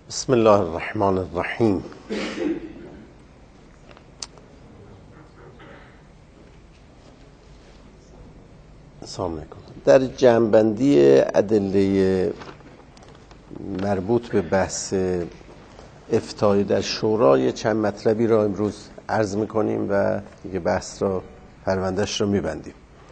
بسم الله الرحمن الرحیم. سلام علیکم. در جمع‌بندی ادله مربوط به بحث افتای در شورا چند مطلبی را امروز عرض میکنیم و دیگه بحث را پروندهش را میبندیم.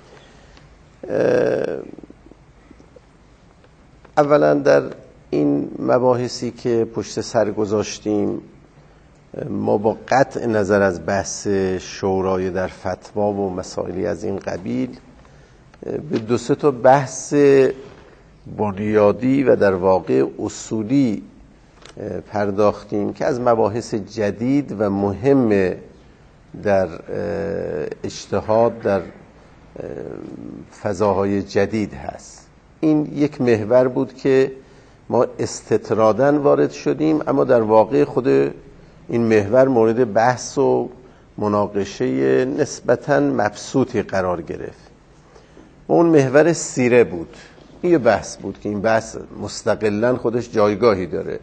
اولا در این مباحثی که پشت سر گذاشتیم ما با قطع نظر از بحث شورای در فتوا و مسائلی از این قبیل به دو سه تا بحث بنیادی و در واقع اصولی پرداختیم که از مباحث جدید و مهم در اجتهاد در فضاهای جدید هست. این یک محور بود که ما استطراداً وارد شدیم، اما در واقع خود این محور مورد بحث و مناقشه نسبتاً مبسوطی قرار گرفت. اون محور سیره بود. این یه بحث بود که این بحث مستقلاً خودش جایگاهی داره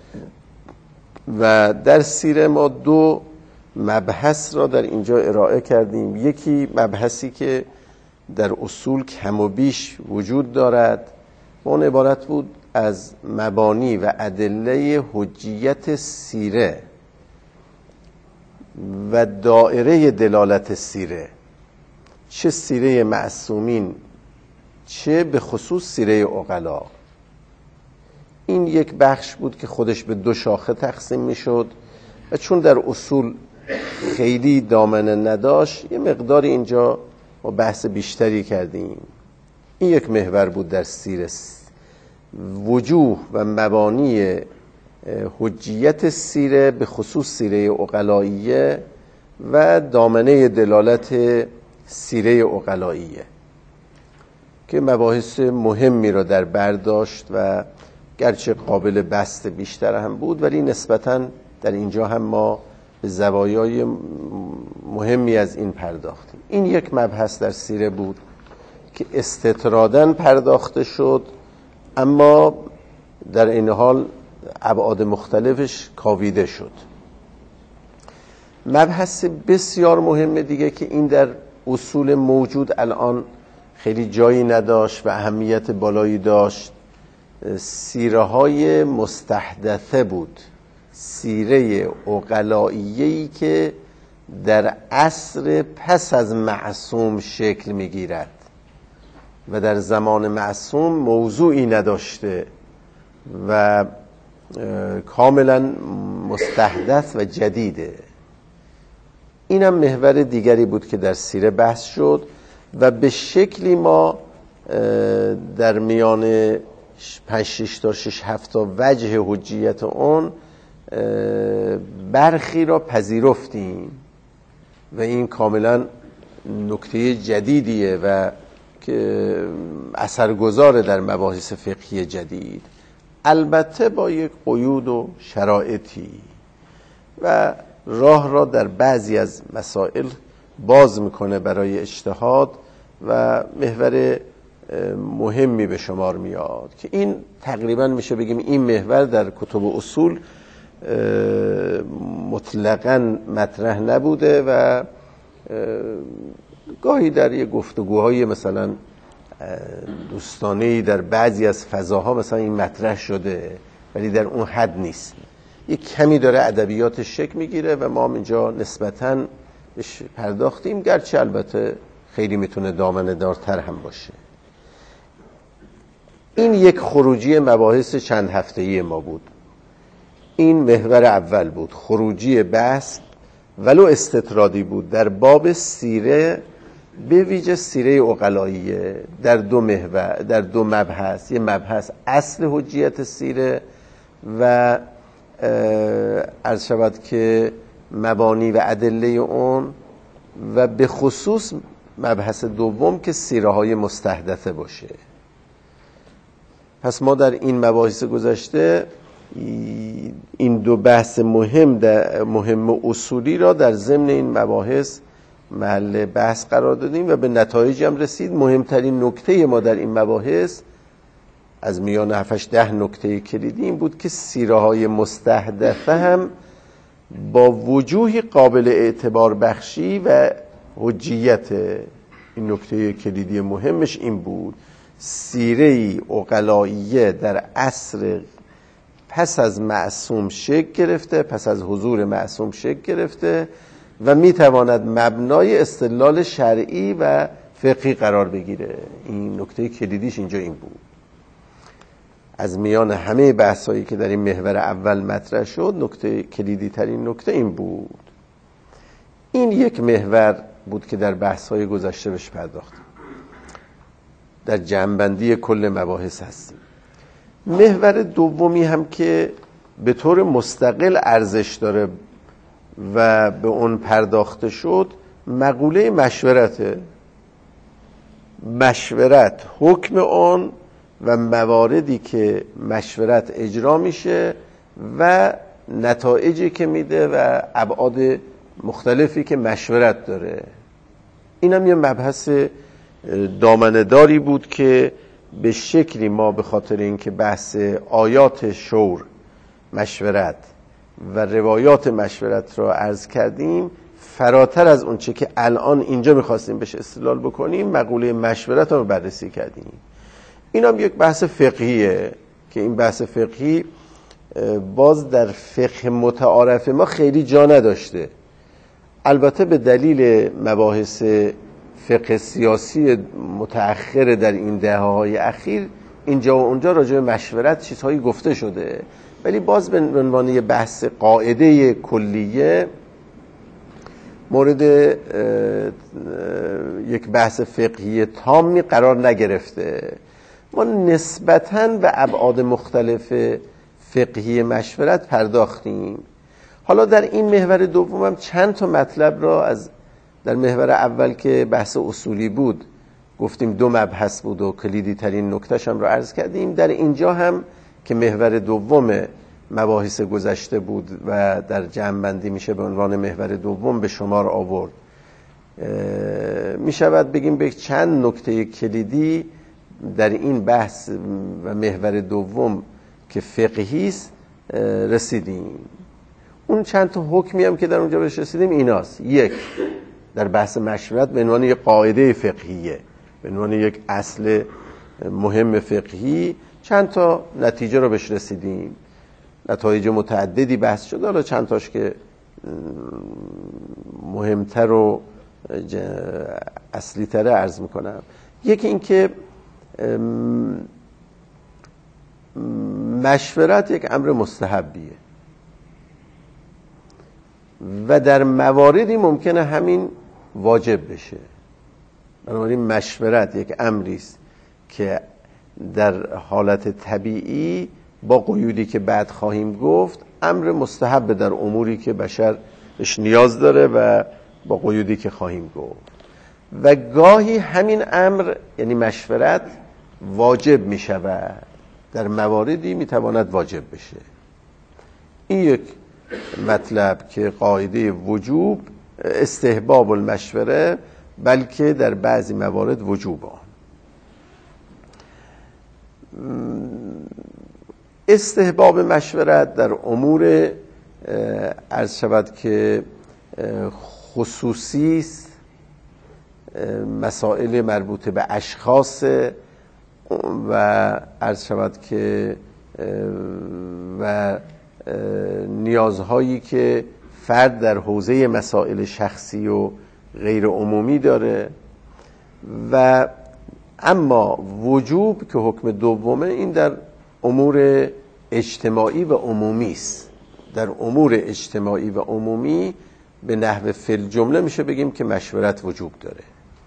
و در سیره ما دو مبحث را در اینجا ارائه کردیم. یکی مبحثی که در اصول کم و بیش وجود دارد، اون عبارت بود از مبانی و ادله حجیت سیره و دائره دلالت سیره، چه سیره معصومین چه به خصوص سیره عقلا. این یک بخش بود که خودش به دو شاخه تقسیم می شد و چون در اصول خیلی دامنه نداشت یه مقدار اینجا ما بحث بیشتری کردیم. این یک محور بود در سیره، وجوه و مبانی حجیت سیره به خصوص سیره عقلائیه و دامنه دلالت سیره عقلائیه که مباحث مهمی را در بر داشت و گرچه قابل بسط بیشتر هم بود ولی نسبتاً در اینجا هم ما به زوایای مهمی از این پرداختیم. این یک مبحث در سیره بود که استطراداً پرداخته شد، اما در این حال ابعاد مختلفش کاویده شد. مبحث بسیار مهم دیگه که این در اصول موجود الان خیلی جایی نداشت و اهمیت بالایی داشت، سیره های مستحدثه بود، سیره عقلائیه‌ای که در عصر پس از معصوم شکل میگیرد و در زمان معصوم موضوعی نداشته و کاملا مستحدث و جدیده. اینم محور دیگری بود که در سیره بحث شد و به شکلی ما در میان 5-6 تا 6-7 وجه حجیت اون برخی را پذیرفتیم و این کاملا نکته جدیدیه و که اثرگذاره در مباحث فقهی جدید، البته با یک قیود و شرایطی، و راه را در بعضی از مسائل باز میکنه برای اجتهاد و محور مهمی به شمار میاد که این تقریبا میشه بگیم این محور در کتب اصول مطلقاً مطرح نبوده و گاهی در یه گفتگوهای مثلا دوستانه‌ای در بعضی از فضاها مثلا این مطرح شده ولی در اون حد نیست. یه کمی داره ادبیات شکل میگیره و ما اینجا نسبتاً بهش پرداختیم، گرچه البته خیلی میتونه دامنه دارتر هم باشه. این یک خروجی مباحث چند هفته‌ای ما بود. این محور اول بود، خروجی بحث ولو استطرادی بود در باب سیره، به ویژه سیره عقلائیه در دو محور، در دو مبحث. یه مبحث اصل حجیت سیره و عرض شود که مبانی و ادله اون، و به خصوص مبحث دوم که سیره های مستحدثه باشه. پس ما در این مباحث گذشته این دو بحث مهم اصولی را در ضمن این مباحث محل بحث قرار دادیم و به نتایج هم رسید. مهمترین نکته ما در این مباحث از میان 7-10 نکته کلیدی این بود که سیره های مستحدثه هم با وجوهی قابل اعتبار بخشی و حجیت. این نکته کلیدی مهمش این بود سیره عقلائیه در عصر پس از معصوم شکل گرفته، پس از حضور معصوم شکل گرفته و میتواند مبنای استدلال شرعی و فقهی قرار بگیره. این نکته کلیدیش اینجا این بود. از میان همه بحثایی که در این محور اول مطرح شد نکته کلیدی ترین نکته این بود. این یک محور بود که در بحث‌های گذشته بهش پرداختیم، در جمع‌بندی کل مباحث هستیم. محور دومی هم که به طور مستقل ارزش داره و به اون پرداخته شد مقوله مشورته. مشورت، حکم اون و مواردی که مشورت اجرا میشه و نتایجی که میده و ابعاد مختلفی که مشورت داره. این هم یه مبحث دامنه‌داری بود که به شکلی ما به خاطر اینکه بحث آیات شور مشورت و روایات مشورت را عرض کردیم فراتر از اون چه که الان اینجا میخواستیم بهش استدلال بکنیم مقوله مشورت رو بررسی کردیم. این هم یک بحث فقهیه که این بحث فقهی باز در فقه متعارف ما خیلی جا نداشته. البته به دلیل مباحث فقه سیاسی متأخر در این دهه‌های اخیر اینجا و اونجا راجع به مشورت چیزهایی گفته شده، ولی باز به عنوان یه بحث قاعده کلیه مورد یک بحث فقهی تامی قرار نگرفته. ما نسبتاً به ابعاد مختلف فقهی مشورت پرداختیم. حالا در این محور دوم هم چند تا مطلب را از در محور اول که بحث اصولی بود گفتیم 2 مبحث بود و کلیدی ترین نکتهش هم را عرض کردیم. در اینجا هم که محور دوم مباحث گذشته بود و در جمع بندی میشه به عنوان محور دوم به شمار آورد، میشود بگیم به چند نکته کلیدی در این بحث و محور دوم که فقهی است رسیدیم. اون چند تا حکمی هم که در اونجا بهش رسیدیم ایناست. یک، در بحث مشورت به عنوان یک قاعده فقهیه، به عنوان یک اصل مهم فقهی چند تا نتیجه رو بهش رسیدیم. نتایج متعددی بحث شد، حالا چند تاش که مهمتر و اصلی تره عرض میکنم. یکی این که مشورت یک امر مستحبیه و در مواردی ممکنه همین واجب بشه. بنابراین مشورت یک امری است که در حالت طبیعی با قیودی که بعد خواهیم گفت امر مستحب در اموری که بشر بهش نیاز داره و با قیودی که خواهیم گفت. و گاهی همین امر یعنی مشورت واجب می شود، در مواردی می تواند واجب بشه. این یک مطلب که قاعده وجوب استحباب المشوره، بلکه در بعضی موارد وجوب آن. استحباب مشورت در امور عرض شود که خصوصی است، مسائل مربوط به اشخاص و عرض شود که و نیازهایی که فرد در حوزه مسائل شخصی و غیر عمومی داره. و اما وجوب که حکم دومه این در امور اجتماعی و عمومی است. در امور اجتماعی و عمومی به نحو فی جمله میشه بگیم که مشورت وجوب داره.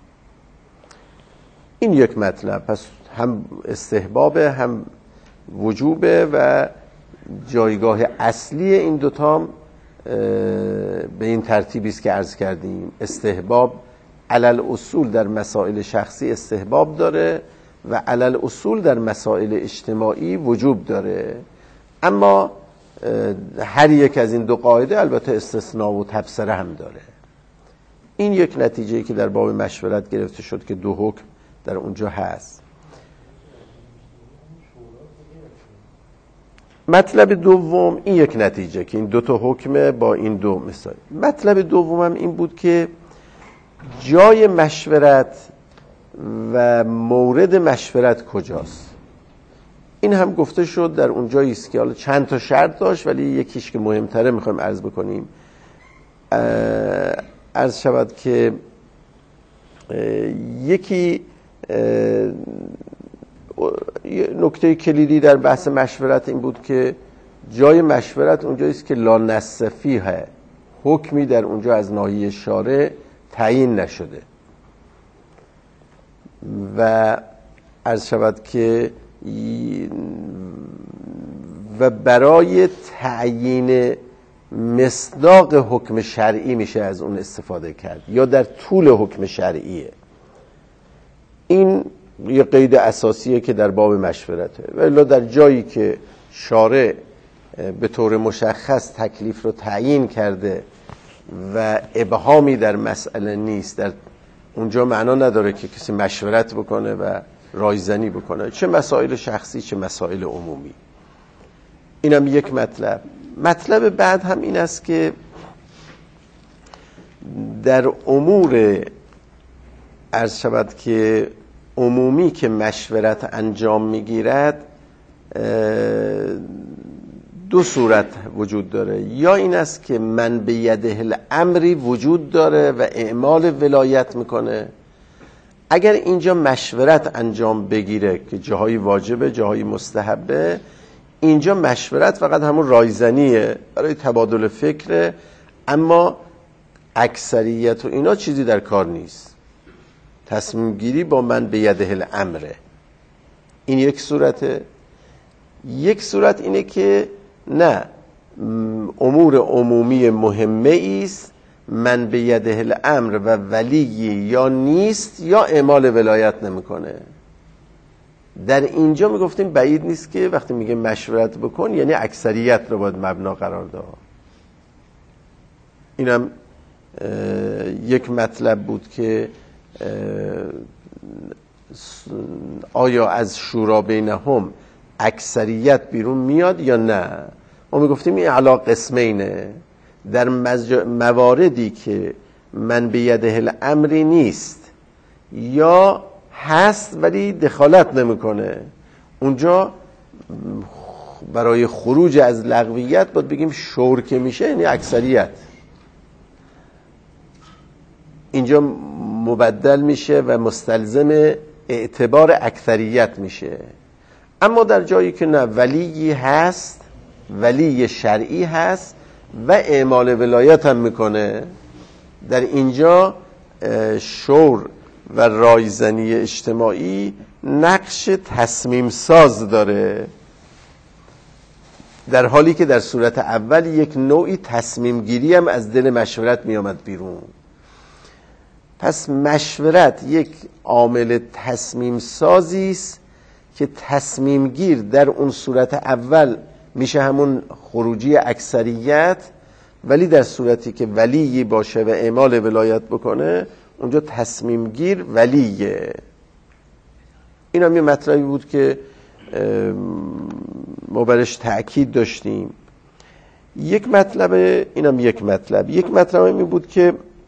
این یک مطلب، پس هم استحبابه هم وجوبه و جایگاه اصلی این دوتا به این ترتیبی است که عرض کردیم. استحباب علل اصول در مسائل شخصی استحباب داره و علل اصول در مسائل اجتماعی وجوب داره، اما هر یک از این 2 قاعده البته استثناء و تبصره هم داره. این یک نتیجه‌ای که در باب مشورت گرفته شد که 2 حکم در اونجا هست. مطلب دوم این یک نتیجه که این دو تا حکم با این دو مثال. مطلب دومم این بود که جای مشورت و مورد مشورت کجاست. این هم گفته شد در اون جایی است که حالا چند تا شرط داشت، ولی یکیش که مهمتره میخوایم عرض بکنیم. عرض شود که یکی نکته کلیدی در بحث مشورت این بود که جای مشورت اونجایی است که لا نص فیه، حکمی در اونجا از ناحیه شارع تعیین نشده و عرض شود که و برای تعیین مصداق حکم شرعی میشه از اون استفاده کرد یا در طول حکم شرعیه. این یه قید اساسیه که در باب مشورته. ولی در جایی که شارع به طور مشخص تکلیف رو تعیین کرده و ابهامی در مسئله نیست، در اونجا معنا نداره که کسی مشورت بکنه و رایزنی بکنه، چه مسائل شخصی چه مسائل عمومی. اینم یک مطلب. مطلب بعد هم این است که در امور عرض شود که عمومی که مشورت انجام میگیرد دو صورت وجود داره. یا این است که من به یده الامری وجود داره و اعمال ولایت میکنه. اگر اینجا مشورت انجام بگیره که جاهای واجبه جاهای مستحبه، اینجا مشورت فقط همون رایزنیه برای تبادل فکره، اما اکثریت و اینا چیزی در کار نیست. تصمیم گیری با من به یده الامره. این یک صورته. یک صورت اینه که نه، امور عمومی مهمه است، من به یده الامر و ولی یا نیست یا اعمال ولایت نمیکنه. در اینجا میگفتیم بعید نیست که وقتی میگه مشورت بکن یعنی اکثریت رو باید مبنا قرار داد. اینم یک مطلب بود که آیا از شورا بینهم اکثریت بیرون میاد یا نه. ما میگفتیم این علا قسمینه. در مواردی که من به یده الامری نیست یا هست ولی دخالت نمیکنه، اونجا برای خروج از لغویت باید بگیم شور که میشه یعنی اکثریت. اینجا مبدل میشه و مستلزم اعتبار اکثریت میشه. اما در جایی که نه، ولی هست، ولی شرعی هست و اعمال ولایت هم میکنه، در اینجا شور و رایزنی اجتماعی نقش تصمیم ساز داره، در حالی که در صورت اول یک نوعی تصمیم گیری هم از دل مشورت می آمد بیرون. پس مشورت یک عامل تصمیم سازی است که تصمیم گیر در اون صورت اول میشه همون خروجی اکثریت، ولی در صورتی که ولی باشه و اعمال ولایت بکنه اونجا تصمیم گیر ولیه. این هم یه مطلبی بود که ما برش تأکید داشتیم. یک مطلب یک مطلب این بود که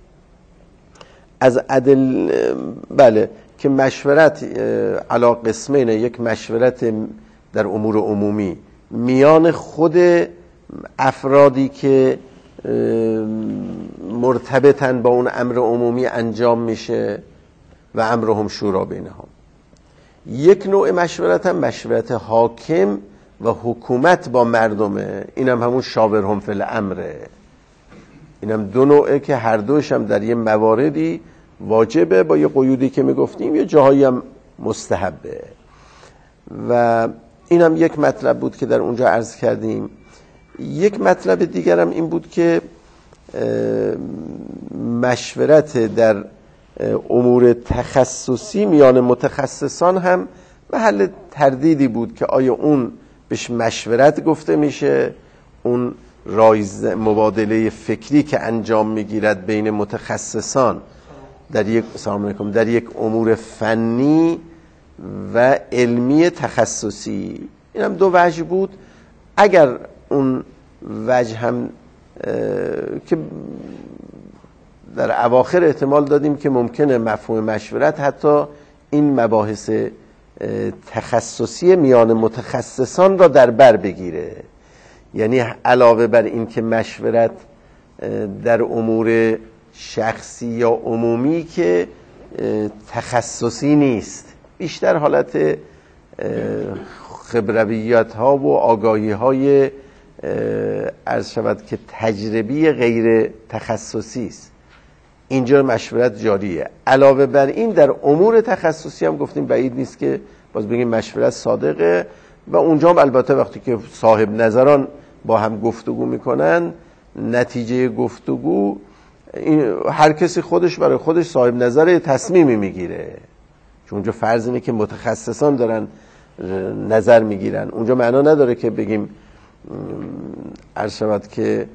از عدل که مشورت علی قسمینه، یک مشورت در امور عمومی میان خود افرادی که مرتبطن با اون امر عمومی انجام میشه و امرهم شورا بینهم. یک نوع مشورت هم مشورت حاکم و حکومت با مردمه، اینم همون شاورهم فی الامره. اینم دو نوعه که هر دوش هم در یه مواردی واجبه با یه قیودی که میگفتیم، یه جاهایی هم مستحبه. و اینم یک مطلب بود که در اونجا عرض کردیم. یک مطلب دیگر هم این بود که مشورت در امور تخصصی میان متخصصان هم محل تردیدی بود که آیا اون بهش مشورت گفته میشه، اون مبادله فکری که انجام میگیرد بین متخصصان در یک امور فنی و علمی تخصصی. این هم دو وجه بود. اگر اون وجه هم که در اواخر احتمال دادیم که ممکنه مفهوم مشورت حتی این مباحث تخصصی میان متخصصان را در بر بگیره، یعنی علاوه بر این که مشورت در امور شخصی یا عمومی که تخصصی نیست، بیشتر حالت خبرویت ها و آگاهی های عرض شود که تجربی غیر تخصصی است، اینجا مشورت جاریه. علاوه بر این در امور تخصصی هم گفتیم بعید نیست که باز بگیم مشورت صادقه، و اونجا هم البته وقتی که صاحب نظران با هم گفتگو میکنن، نتیجه گفتگو هر کسی خودش برای خودش صاحب نظر تصمیمی میگیره، چون اونجا فرض اینه که متخصصان دارن نظر میگیرن. اونجا معنا نداره که بگیم عرض شود که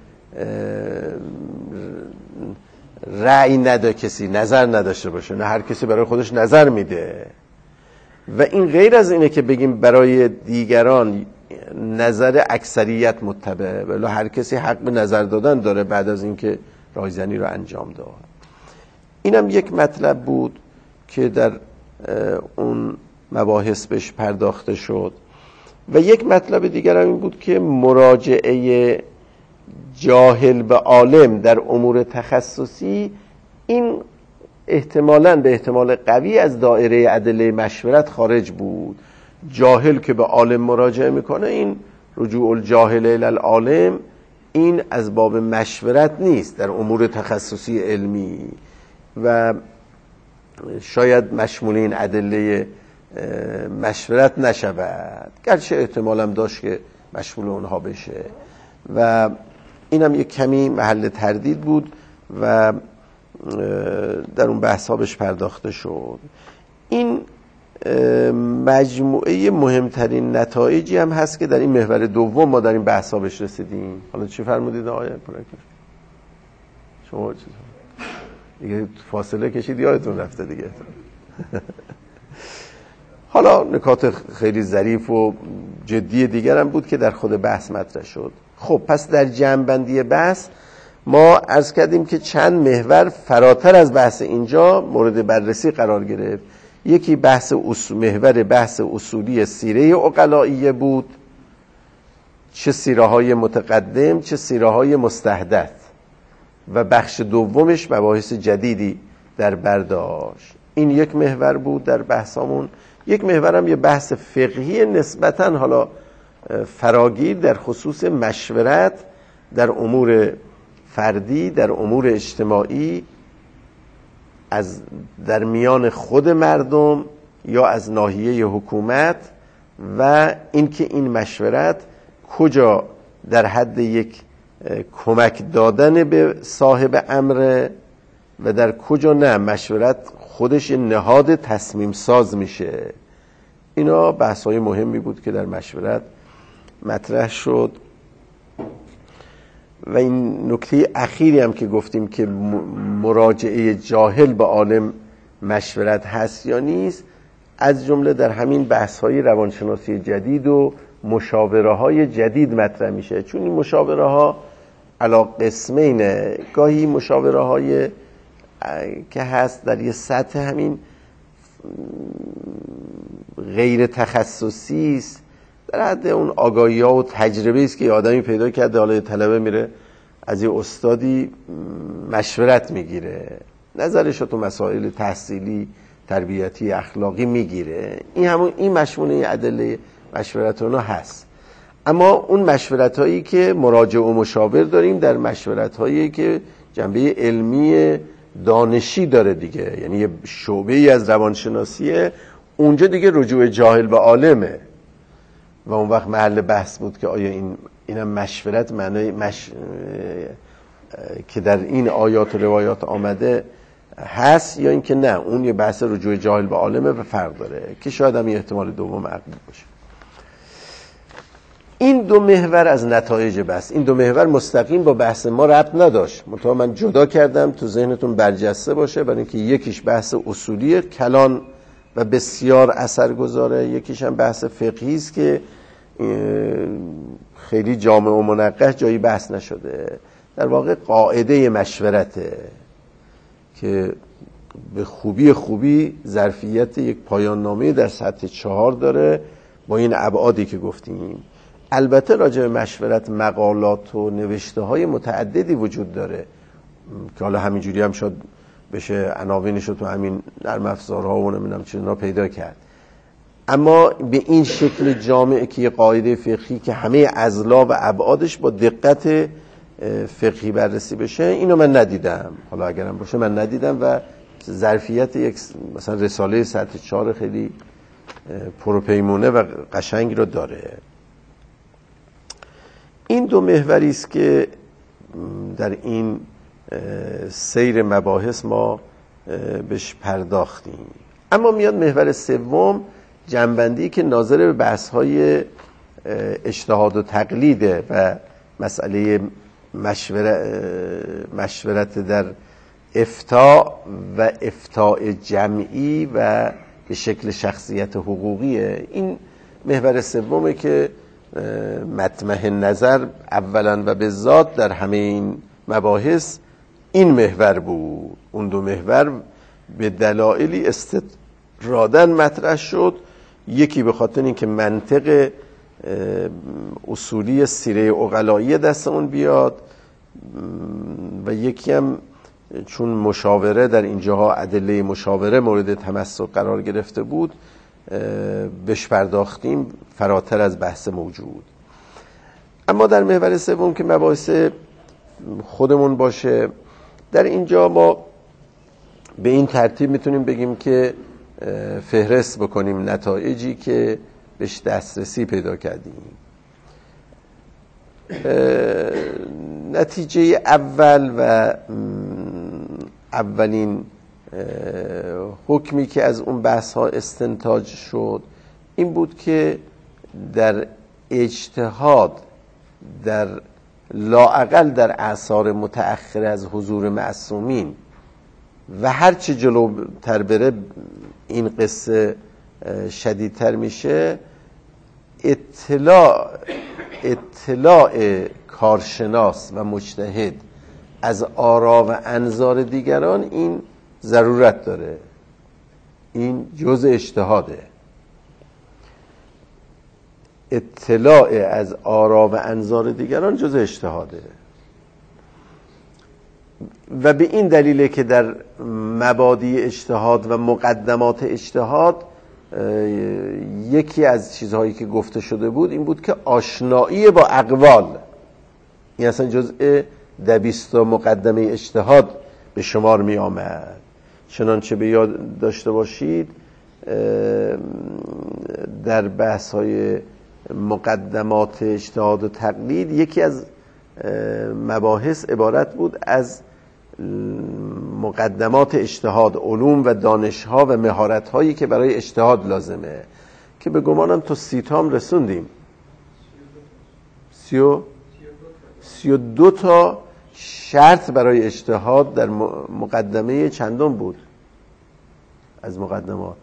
رأی نده کسی، نظر نداشته باشه، نه هر کسی برای خودش نظر میده. و این غیر از اینه که بگیم برای دیگران نظر اکثریت متبعه، ولی هر کسی حق به نظر دادن داره بعد از اینکه رایزنی رو انجام داد. اینم یک مطلب بود که در اون مباحث بهش پرداخته شد. و یک مطلب دیگر هم این بود که مراجعه جاهل به عالم در امور تخصصی، این احتمالاً به احتمال قوی از دایره ادله مشورت خارج بود. جاهل که به عالم مراجعه میکنه، این رجوع الجاهل الی العالم، این از باب مشورت نیست در امور تخصصی علمی و شاید مشمول این ادله مشورت نشود، گرچه احتمالم داشت که مشمول اونها بشه. و اینم یک کمی محل تردید بود و در اون بحث ها بهش پرداخته شد. این مجموعه مهمترین نتایجی هم هست که در این محور دوم ما در این بحث ها بهش رسیدیم. حالا چی فرمودید آقای پورکر؟ شما چی دیگه فاصله کشید یادتون رفته دیگه. حالا نکات خیلی ظریف و جدی دیگر هم بود که در خود بحث مطرح شد. خب پس در جمع‌بندی بحث ما عرض کردیم که چند محور فراتر از بحث اینجا مورد بررسی قرار گرفت. یکی محور بحث اصولی سیره عقلائیه بود، چه سیره های متقدم چه سیره های مستحدث، و بخش دومش مباحث جدیدی در برداشت. این یک محور بود در بحثامون. یک محور هم یه بحث فقهی نسبتاً حالا فراگیر در خصوص مشورت در امور فردی، در امور اجتماعی، از در میان خود مردم یا از ناحیه حکومت، و اینکه این مشورت کجا در حد یک کمک دادن به صاحب امر و در کجا نه، مشورت خودش نهاد تصمیم ساز میشه. اینا بحث‌های مهمی بود که در مشورت مطرح شد. و این نکته اخیری هم که گفتیم که مراجعه جاهل به عالم مشورت هست یا نیست، از جمله در همین بحث‌های روانشناسی جدید و مشاوره‌های جدید مطرح میشه. چون این مشاوره‌ها علا قسمینه، گاهی مشاوره‌های که هست در یه سطح همین غیر تخصصی است، در حد اون آگاهی‌ها و تجربه است که یه آدمی پیدا کرده، حالا یه طلبه میره از یه استادی مشورت میگیره، نظرش رو تو مسائل تحصیلی، تربیتی، اخلاقی میگیره. این مشمول ادله مشورت اونا هست. اما اون مشورت هایی که مراجع و مشاور داریم، در مشورت هایی که جنبه علمی دانشی داره دیگه، یعنی یه شعبه ای از روانشناسیه، اونجا دیگه رجوع جاهل به عالمه. و اون وقت محل بحث بود که آیا اینم مشورت معنی که در این آیات و روایات آمده هست یا اینکه نه، اون یه بحث رجوع جاهل به عالمه و فرق داره، که شاید هم یه احتمال دوم عقلی باشه. این دو محور از نتایج بحث، این دو محور مستقیم با بحث ما ربط نداشت، منتها من جدا کردم تو ذهنتون برجسته باشه، برای اینکه یکیش بحث اصولی کلان و بسیار اثرگذاره، یکیش هم بحث فقهی است که خیلی جامع و منقح جایی بحث نشده. در واقع قاعده مشورته که به خوبی ظرفیت یک پایان نامه در سطح 4 داره با این ابعادی که گفتیم. البته راجع به مشورت مقالات و نوشته های متعددی وجود داره که حالا همینجوری هم شد بشه عناوینش رو تو همین نرم افزارها و نمیدونم چیزا پیدا کرد، اما به این شکل جامعه که یه قاعده فقهی که همه اضلاع و ابعادش با دقت فقهی بررسی بشه، اینو من ندیدم. حالا اگرم باشه من ندیدم و ظرفیت یک مثلا رساله سطح 4 خیلی پروپیمونه و قشنگی رو داره. این دو محوری است که در این سیر مباحث ما بهش پرداختیم. اما میاد محور سوم، جنبندی که ناظر به بحث‌های اجتهاد و تقلیده و مسئله مشورت در افتاء و افتاء جمعی و به شکل شخصیت حقوقیه. این محور سومه که مطمح نظر اولا و به ذات در همه این مباحث این محور بود. اون دو محور به دلایلی استطراداً مطرح شد، یکی به خاطر اینکه منطق اصولی سیره عقلایی دستمون بیاد و یکی هم چون مشاوره در اینجاها ادله مشاوره مورد تمسک قرار گرفته بود بهش پرداختیم فراتر از بحث موجود. اما در محور سوم که مباحث خودمون باشه، در اینجا ما به این ترتیب میتونیم بگیم که فهرست بکنیم نتایجی که بهش دسترسی پیدا کردیم. نتیجه اول و اولین حکمی که از اون بحث ها استنتاج شد این بود که در اجتهاد در لااقل در اعصار متأخر از حضور معصومین و هرچی جلوتر بره این قصه شدیدتر میشه، اطلاع کارشناس و مجتهد از آرا و انظار دیگران این ضرورت داره. این جزء اجتهاده. اطلاع از آرا و انظار دیگران جزء اجتهاده و به این دلیله که در مبادی اجتهاد و مقدمات اجتهاد یکی از چیزهایی که گفته شده بود این بود که آشنایی با اقوال، این اصلا جزء 20 مقدمه اجتهاد به شمار می آمد. چنانچه به یاد داشته باشید در بحث‌های مقدمات اجتهاد و تقلید یکی از مباحث عبارت بود از مقدمات اجتهاد، علوم و دانش‌ها و مهارت‌هایی که برای اجتهاد لازمه، که به گمانم تو 30 تا هم رسوندیم. 32 تا شرط برای اجتهاد در مقدمه چندم بود از مقدمات؟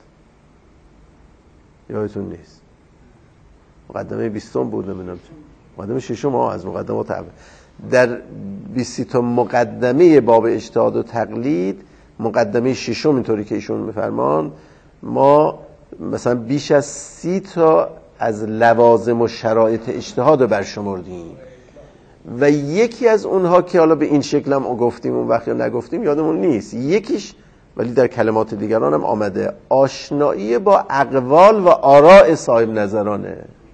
یادتون نیست؟ مقدمه 20 بود، نمیدونم مقدمه 6 از مقدمات اول. در 20 تا مقدمه باب اجتهاد و تقلید، مقدمه 6 اینطوری که ایشون میفرمان، ما مثلا بیش از 30 تا از لوازم و شرایط اجتهاد رو برشمردیم و یکی از اونها که حالا به این شکل هم گفتیم اون وقت یا نگفتیم یادمون نیست، یکیش ولی در کلمات دیگران هم آمده، آشنایی با اقوال و آراء صاحب نظرانه.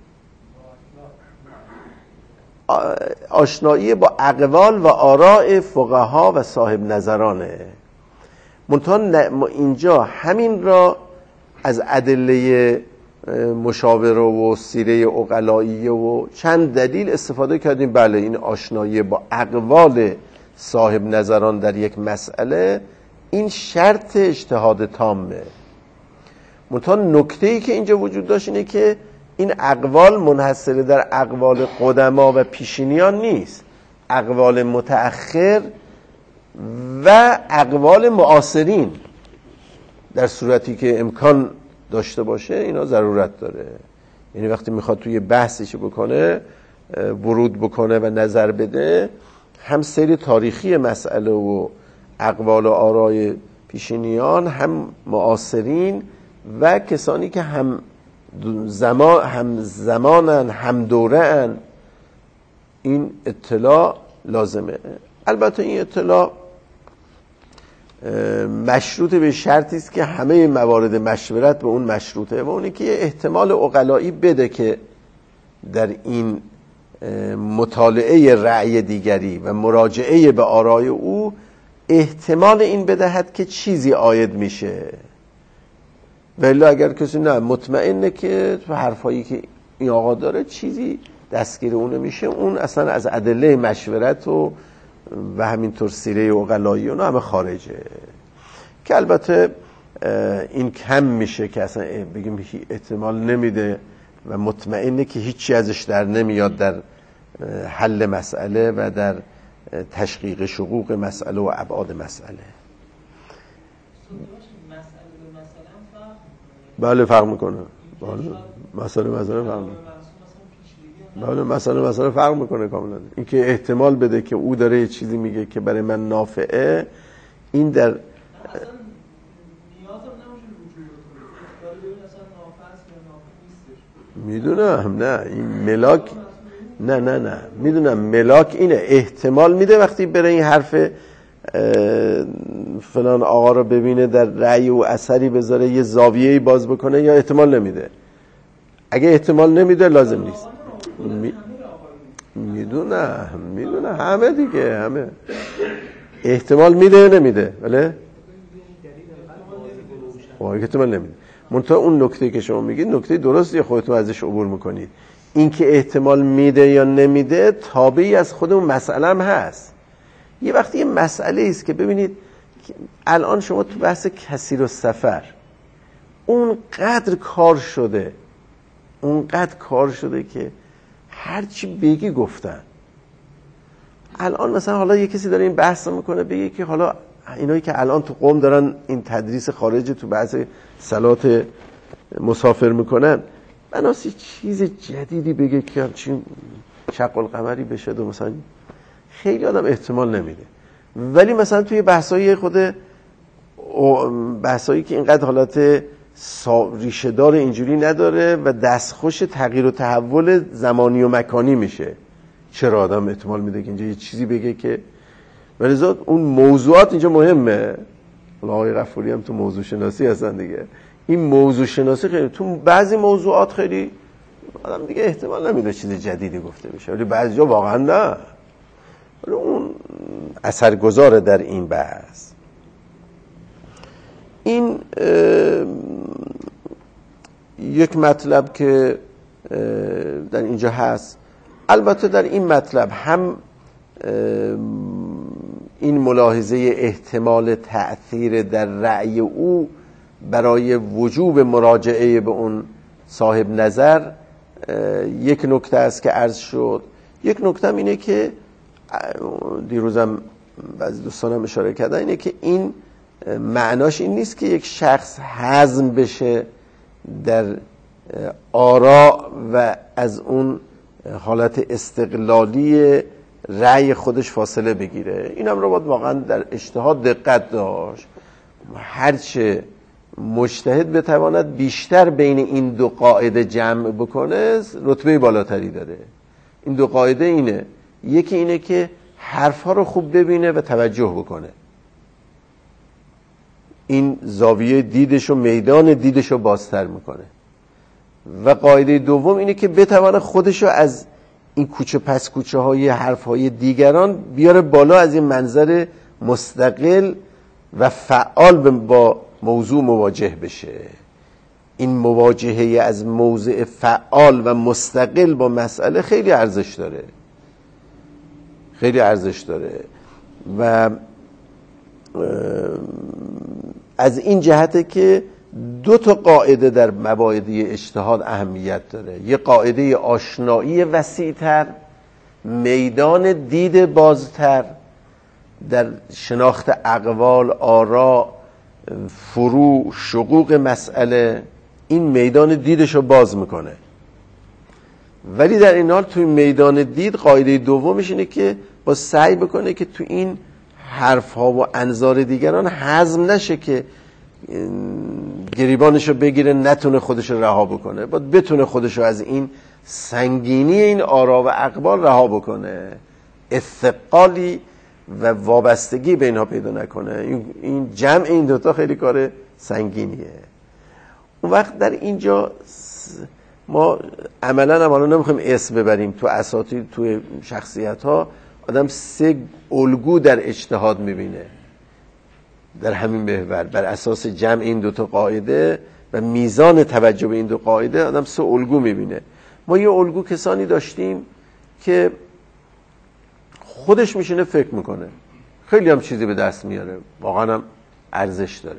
آشنایی با اقوال و آراء فقها و صاحب نظرانه. منتها ما اینجا همین را از ادله مشاوره و سیره عقلایی و چند دلیل استفاده کردیم. بله، این آشنایی با اقوال صاحب نظران در یک مسئله این شرط اجتهاد تامه. منتها نکته‌ای که اینجا وجود داشت اینه که این اقوال منحصر در اقوال قدما و پیشینیان نیست، اقوال متأخر و اقوال معاصرین در صورتی که امکان داشته باشه اینا ضرورت داره. یعنی وقتی میخواد توی بحثش بکنه، ورود بکنه و نظر بده، هم سیر تاریخی مسئله و اقوال و آرای پیشینیان، هم معاصرین و کسانی که هم زمانن، هم دوره‌ان، این اطلاع لازمه. البته این اطلاع مشروط به شرطی است که همه موارد مشورت به اون مشروطه و اونی که احتمال عقلایی بده که در این مطالعه رأی دیگری و مراجعه به آرای او احتمال این بدهد که چیزی عاید میشه. ولی اگر کسی نه مطمئنه که تو حرفایی که این آقا داره چیزی دستگیر اون میشه، اون اصلا از ادله مشورت و همینطور سیره عقلایی اون همه خارجه. که البته این کم میشه که اصلا بگیم احتمال نمیده و مطمئنه که هیچی ازش در نمیاد در حل مسئله و در تشقیق شقوق مسئله و ابعاد مسئله. بله فرق میکنه. بله مسئله فرق میکنه. بله مسئله فرق میکنه کاملا. این که احتمال بده که او داره یه چیزی میگه که برای من نافعه، این در میدونم نه این ملاک نه میدونم ملاک اینه، احتمال میده وقتی بره این حرف فلان آقا رو ببینه در رأی و اثری بذاره یه زاویه‌ای باز بکنه، یا احتمال نمیده. اگه احتمال نمیده لازم نیست. میدونه همه دیگه، همه احتمال میده یا نمیده. بله احتمال نمیده. منتها اون نکته که شما میگید نکته درستیه، خودتون ازش عبور میکنید. این که احتمال میده یا نمیده تابعی از خود اون مسئله هم هست. یه وقتی یه مسئله است که ببینید الان شما تو بحث کثیر السفر اونقدر کار شده که هرچی بگی گفتن. الان مثلا حالا یه کسی داره این بحث میکنه، بگه که حالا اینایی که الان تو قم دارن این تدریس خارج تو بحث صلات مسافر میکنن، بناسی چیز جدیدی بگه که همچین شق القمری بشه و مثلا خیلی آدم احتمال نمیده. ولی مثلا توی بحثایی که اینقدر حالت ریشه دار اینجوری نداره و دستخوش تغییر و تحول زمانی و مکانی میشه، چرا آدم احتمال میده که اینجا یه چیزی بگه که ولذا اون موضوعات اینجا مهمه. آقای غفوری هم تو موضوع شناسی هستن دیگه. این موضوع شناسی خیلی تو بعضی موضوعات خیلی آدم دیگه احتمال نمیده چیز جدیدی گفته بشه، ولی بعضی جا واقعا نه. ولی اون اثرگذاره در این بحث. این یک مطلب که در اینجا هست. البته در این مطلب هم این ملاحظه احتمال تأثیر در رأی او برای وجوب مراجعه به اون صاحب نظر یک نکته است که عرض شد. یک نکته هم اینه که دیروزم بعضی دوستانم اشاره کردن، اینه که این معناش این نیست که یک شخص هضم بشه در آرا و از اون حالت استقلالی رأی خودش فاصله بگیره. این هم رو باید واقعا در اجتهاد دقت داشت. هرچه مجتهد بتواند بیشتر بین این دو قاعده جمع بکنه رتبه بالاتری داره. این دو قاعده اینه، یکی اینه که حرفها رو خوب ببینه و توجه بکنه، این زاویه دیدش و میدان دیدش رو بازتر میکنه. و قاعده دوم اینه که بتونه خودش رو از این کوچه پس کوچه های حرف های دیگران بیاره بالا، از این منظر مستقل و فعال با موضوع مواجه بشه. این مواجهه از موضع فعال و مستقل با مسئله خیلی ارزش داره و از این جهته که دو تا قاعده در مبادئ اجتهاد اهمیت داره. یه قاعده آشنایی وسیع‌تر، میدان دید بازتر در شناخت اقوال، آرا، فروع، شقوق مسئله، این میدان دیدشو باز میکنه. ولی در این حال توی میدان دید قاعده دومش اینه که با سعی بکنه که تو این حرفها و انظار دیگران هضم نشه که گریبانشو بگیره، نتونه خودشو رها بکنه، باید بتونه خودشو از این سنگینی این آرا و اقوال رها بکنه، استقالی و وابستگی به اینها پیدا نکنه. این جمع این دوتا خیلی کار سنگینیه. اون وقت در اینجا ما عملا هم حالا نمیخوایم اسم ببریم، تو اساطیر تو شخصیت ها آدم 3 الگو در اجتهاد میبینه در همین محور، بر اساس جمع این دوتا قاعده و میزان توجه به این دو قاعده آدم 3 الگو میبینه. ما یه الگو کسانی داشتیم که خودش میشینه فکر میکنه، خیلی هم چیزی به دست میاره، واقعا هم ارزش داره،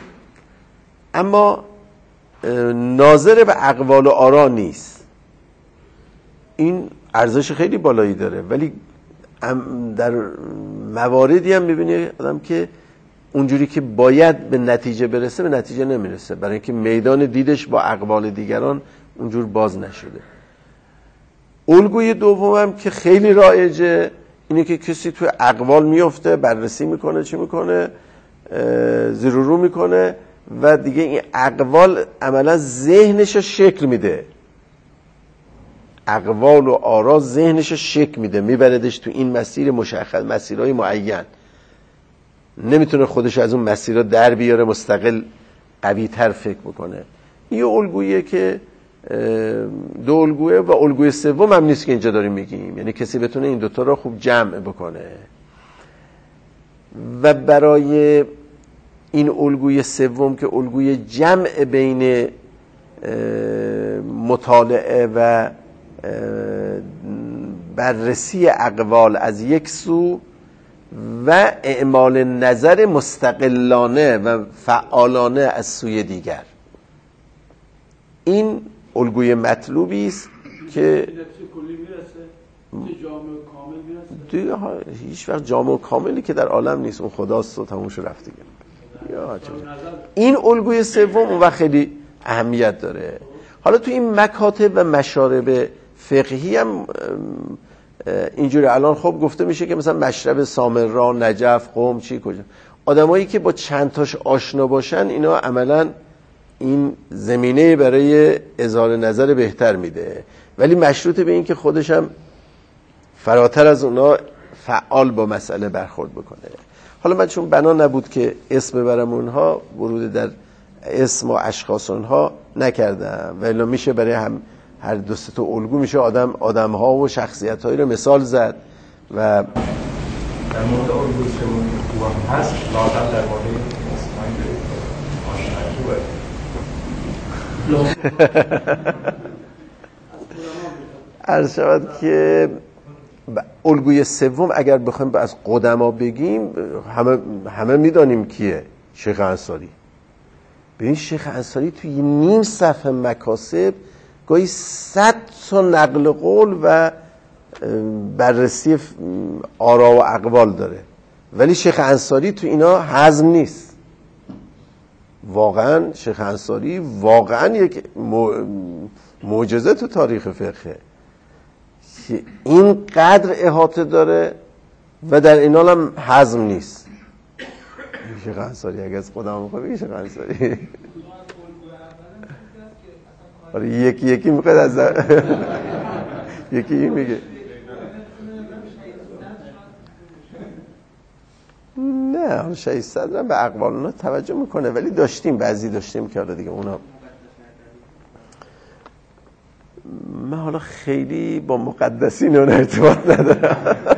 اما ناظر به اقوال و آرا نیست. این ارزش خیلی بالایی داره، ولی در مواردی هم میبینی آدم که اونجوری که باید به نتیجه برسه به نتیجه نمیرسه، برای اینکه میدان دیدش با اقوال دیگران اونجور باز نشده. الگوی دومم که خیلی رایجه اینه که کسی توی اقوال میفته، بررسی میکنه، چی میکنه، زیر و رو میکنه و دیگه این اقوال عملا ذهنش رو شکل میده، اقوال و آرا ذهنش رو شکل میده، میبردش تو این مسیر مشخص، مسیرهای معین، نمیتونه خودش از اون مسیرها در بیاره، مستقل قوی تر فکر بکنه. یه الگویه که 2 الگوه و الگوی سوم هم نیست که اینجا داریم میگیم، یعنی کسی بتونه این دوتا رو خوب جمع بکنه. و برای این الگوی سوم که الگوی جمع بین مطالعه و بررسی اقوال از یک سو و اعمال نظر مستقلانه و فعالانه از سوی دیگر، این الگوی مطلوبی است که دیگه هیچ وقت جامع و کاملی که در عالم نیست، اون خداست و تموم شد رفت دیگه. این الگوی سوم اون وقت خیلی اهمیت داره. حالا تو این مکاتب و مشارب فقهی هم اینجوری الان خب گفته میشه که مثلا مشرب سامرا، نجف، قم، چی کجا، آدمایی که با چند تاش آشنا باشن اینا عملا این زمینه برای اظهار نظر بهتر میده، ولی مشروط به این که خودش هم فراتر از اونا فعال با مسئله برخورد بکنه. حالا من چون بنا نبود که اسم ببرم اونها، ورود در اسم و اشخاص اونها نکردم، ولی میشه برای هر 2 تا الگو میشه آدم ها و شخصیت هایی رو مثال زد. و در مورد الگو سوم خوبم هست، لااقل در مورد اسمایی که آشنایی عرض شود که الگوی سوم اگر بخوایم از قدما بگیم، همه میدانیم کیه، شیخ انصاری. ببین شیخ انصاری توی نیم صفحه مکاسب گاهی 100 تا نقل قول و بررسی آرا و اقوال داره، ولی شیخ انصاری تو اینا هضم نیست. واقعا شیخ انصاری واقعا یک معجزه تو تاریخ فقهه که این قدر احاطه داره و در این حال هم هضم نیست. شیخ انصاری اگه از خودم میخواه بگی شیخ انصاری یکی میخواد از یکی این میگه نه 600 هم به اقوال اونا توجه میکنه، ولی بعضی داشتیم که حالا دیگه اونا من حالا خیلی با مقدسین اون ارتباط ندارم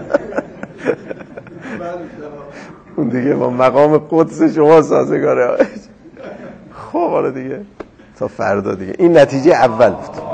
اون دیگه با مقام قدس شما سازگاره. خب حالا دیگه تا فردا دیگه این نتیجه اول بود.